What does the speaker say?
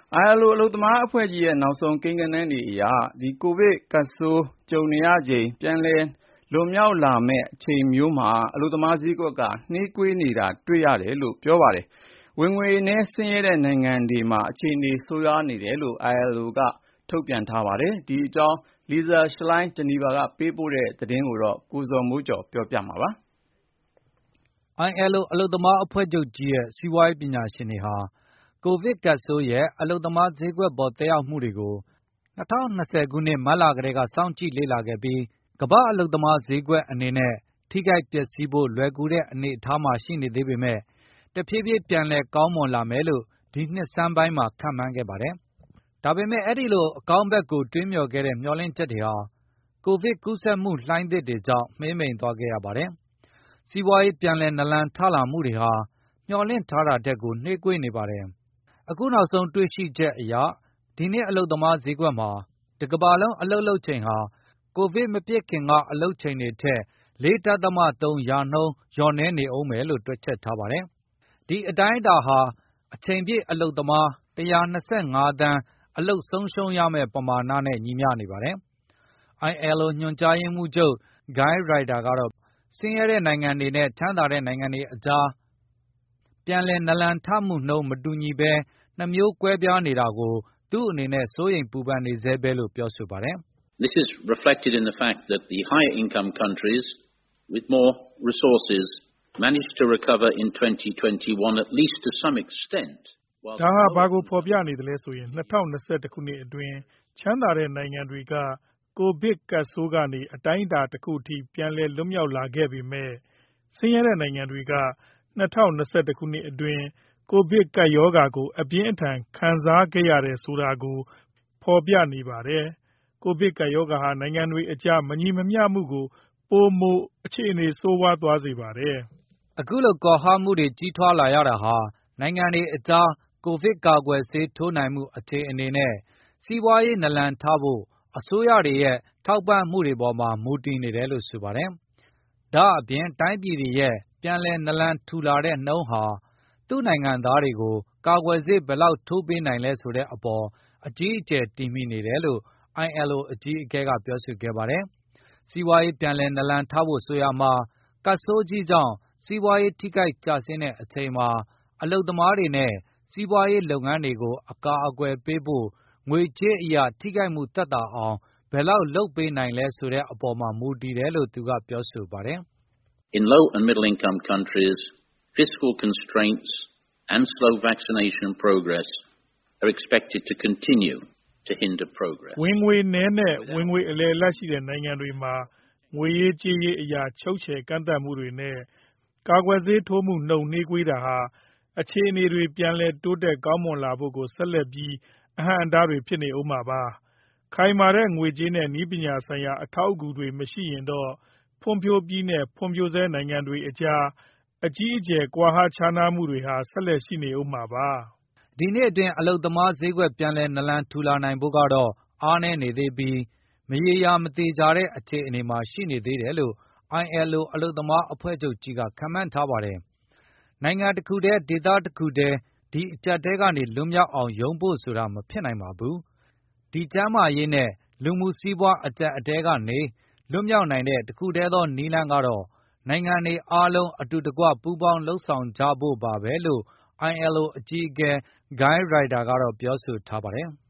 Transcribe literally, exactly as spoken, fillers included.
အိုင်အယ်အို အလုပ်သမားအဖွဲ့ကြီးရဲ့နောက်ဆုံးကိန်းဂဏန်းတွေအရ ဒီကိုဗစ်ကပ်ဆိုးကြုံနေရချိန် ပြန်လည်လွန်မြောက်လာမယ့်အချိန်မျိုးမှာ အလုပ်သမားဈေးကွက်ကနှေးကွေးနေတာတွေ့ရတယ်လို့ပြောပါတယ်။ ဝင်ငွေနည်းဆင်းရဲတဲ့နိုင်ငံတွေမှာ အခြေအနေဆိုးရွားနေတယ်လို့ အိုင်အယ်အို ကထုတ်ပြန်ထားပါတယ်။ ဒီအကြောင်း Lisa Schlein ဂျနီဗာကနေပေးပို့တဲ့သတင်းကို ကိုဇော်မိုးကျော်ကပြောပြပါမယ်။ အိုင်အယ်အို အလုပ်သမားအဖွဲ့ချုပ်ကြီးရဲ့စီးပွားရေးပညာရှင်တွေဟာ ကိုဗစ်ကပ်ဆိုးရဲ့အလုပ်သမားဈေးကွက်ပေါ်သက်ရောက်မှုတွေကို ၂၀၂၀ ခုနှစ် မတ်လကတည်းကစောင့်ကြည့်လေ့လာခဲ့ပြီး ကမ္ဘာ့အလုပ်သမားဈေးကွက်အနေနဲ့ ထိခိုက်ပျက်စီးဖို့လွယ်ကူတဲ့အနေအထားမှာရှိနေသေးပေမယ့် တဖြည်းဖြည်းပြန်လည်ကောင်းမွန်လာမယ်လို့ ဒီနှစ်ဆန်းပိုင်းမှာခန့်မှန်းခဲ့ပါတယ်။ ဒါပေမယ့် အဲဒီလိုအကောင်းဘက်ကိုတွေးမျှော်ခဲ့တဲ့မျှော်လင့်ချက်တွေဟာ ကိုဗစ်ကူးစက်မှုလှိုင်းသစ်တွေကြောင့်မှေးမှိန်သွားခဲ့ရပါတယ်။ စီးပွားရေးပြန်လည်နာလန်ထလာမှုတွေဟာ မျှော်လင့်ထားတာထက်ကိုနှေးကွေးနေပါတယ်။ အခုနောက်ဆုံးတွေ့ရှိချက်အရ ဒီနှစ်အလုပ်သမားဈေးကွက်မှာ တကမ္ဘာလုံးအလုပ်လုပ်ချိန်ဟာ ကိုဗစ်မဖြစ်ခင်ကအလုပ်ချိန်တွေထက် ၄ ဒသမ ၃ ရာနှုန်းလျော့နည်းနေဦးမယ်လို့တွက်ချက်ထားပါတယ်။ ဒီအတိုင်းအတာဟာ အချိန်ပြည့်အလုပ်သမား ၁၂၅ သန်းအလုပ်ဆုံးရှုံးရမယ့်ပမာဏနဲ့ညီမျှနေပါတယ်။ အိုင်အယ်အို ညွှန်ကြားရေးမှူးချုပ် Guy Ryder ကတော့ ဆင်းရဲတဲ့နိုင်ငံတွေနဲ့ချမ်းသာတဲ့နိုင်ငံတွေအကြား ပြန်လည်နာလန်ထမှုနှုန်းမတူညီဘဲ နှစ်မျိုးကွဲပြားနေတာကို သူ့အနေနဲ့စိုးရိမ်ပူပန်နေဆဲပဲလို့ပြောဆိုပါတယ်။ “This is reflected in the fact that the higher income countries with more resources managed to recover in twenty twenty-one at least to some extent.” ဒါဟာဘာကိုဖေါ်ပြနေသလဲဆိုရင် ၂၀၂၁ ခုနှစ်အတွင်း ချမ်းသာတဲ့နိုင်ငံတွေက ကိုဗစ်ကပ်ဆိုးကနေ အတိုင်းအတာတခုအထိပြန်လည်လွတ်မြောက်လာခဲ့ပေမယ့် ဆင်းရဲတဲ့နိုင်ငံတွေက ၂၀၂၁ ခုနှစ်အတွင်း ကိုဗစ်ကပ်ရောဂါကိုအပြင်းအထန်ခံစားခဲ့ရတယ်ဆိုတာကို ဖေါ်ပြနေပါတယ်။ ကိုဗစ်ကပ်ရောဂါဟာ နိုင်ငံတွေအကြားမညီမမျှမှုကို ပိုမိုအခြေအနေဆိုးဝါးသွားစေပါတယ်။ အခုလိုကွာဟမှုတွေကြီးထွားလာရတာဟာ နိုင်ငံတွေအကြား ကိုဗစ်ကာကွယ်ဆေးထိုးနိုင်မှုအခြေအနေနဲ့ စီးပွားရေးနာလန်ထဖို့အစိုးရတွေရဲ့ထောက်ပံ့မှုတွေပေါ်မှာမူတည်နေတယ်လို့ဆိုပါတယ်။ ဒါ့အပြင်တိုင်းပြည်တွေရဲ့ပြန်လည်နာလန်ထူလာတဲ့နှုန်းဟာ သူ့နိုင်ငံသားတွေကိုကာကွယ်ဆေးဘယ်လောက်ထိုးပေးနိုင်လဲဆိုတဲ့အပေါ်အကြီးအကျယ်တည်မှီနေတယ်လို့ အိုင်အယ်အိုအကြီးအကဲကပြောဆိုခဲ့ပါတယ်။ စီးပွားရေးပြန်လည်နာလန်ထဖို့ဆိုရာမှာ ကပ်ဆိုးကြီးကြောင့်စီးပွားရေးထိခိုက်ကျဆင်းတဲ့အချိန်မှာ အလုပ်သမားတွေနဲ့စီးပွားရေးလုပ်ငန်းတွေကိုအကာအကွယ်ပေးဖို့ ငွေကြေးအရထိခိုက်မှုသက်သာအောင်ဘယ်လောက်လုပ်ပေးနိုင်လဲဆိုတဲ့အပေါ်မှာမူတည်တယ်လို့သူကပြောဆိုပါတယ်။ “In low and middle income countries, fiscal constraints and slow vaccination progress are expected to continue to hinder progress.” ဝင်ငွေနည်းနဲ့ဝင်ငွေအလယ်အလတ်ရှိတဲ့နိုင်ငံတွေမှာ ငွေရေးကြေးရေးအရချုပ်ချယ်ကန့်သတ်မှုတွေနဲ့ ကာကွယ်ဆေးထိုးမှုနှုန်းနှေးကွေးတာဟာ အခြေအနေတွေပြန်လည်တိုးတက်ကောင်းမွန်လာဖို့ကိုဆက်လက်ပြီးအဟန့်အတားတွေဖြစ်နေဦးမှာပါ။ ခိုင်မာတဲ့ငွေကြေးနဲ့နည်းပညာဆိုင်ရာအထောက်အကူတွေမရှိရင်တော့ ဖွံ့ဖြိုးပြီးနဲ့ဖွံ့ဖြိုးဆဲနိုင်ငံတွေအကြား အကြီးအကျယ်ကွာဟခြားနားမှုတွေဟာဆက်လက်ရှိနေဦးမှာပါ။ ဒီနှစ်အတွင်းအလုပ်သမားဈေးကွက်ပြန်လည်နာလန်ထူလာနိုင်ဖို့ကတော့အားနည်းနေသေးပြီး မရေရာမသေချာတဲ့အခြေအနေမှာရှိနေသေးတယ်လို့ အိုင်အယ်အို အလုပ်သမားအဖွဲ့ချုပ်ကြီးကခန့်မှန်းထားပါတယ်။ နိုင်ငံတခုတည်းဒေသတခုတည်းဒီအကျပ်အတည်းကနေလွတ်မြောက်အောင်ရုန်းဖို့ဆိုတာမဖြစ်နိုင်ပါဘူး။ ဒီကျန်းမာရေးနဲ့လူမှုစီးပွားအကျပ်အတည်းကနေလွတ်မြောက်နိုင်တဲ့တခုတည်းသောနည်းလမ်းကတော့ နိုင်ငံတွေအားလုံးအတူတကွပူးပေါင်းလုပ်ဆောင်ကြဖို့ပါပဲလို့ အိုင်အယ်အိုအကြီးအကဲ Guy Ryder ကတော့ပြောဆိုထားပါတယ်။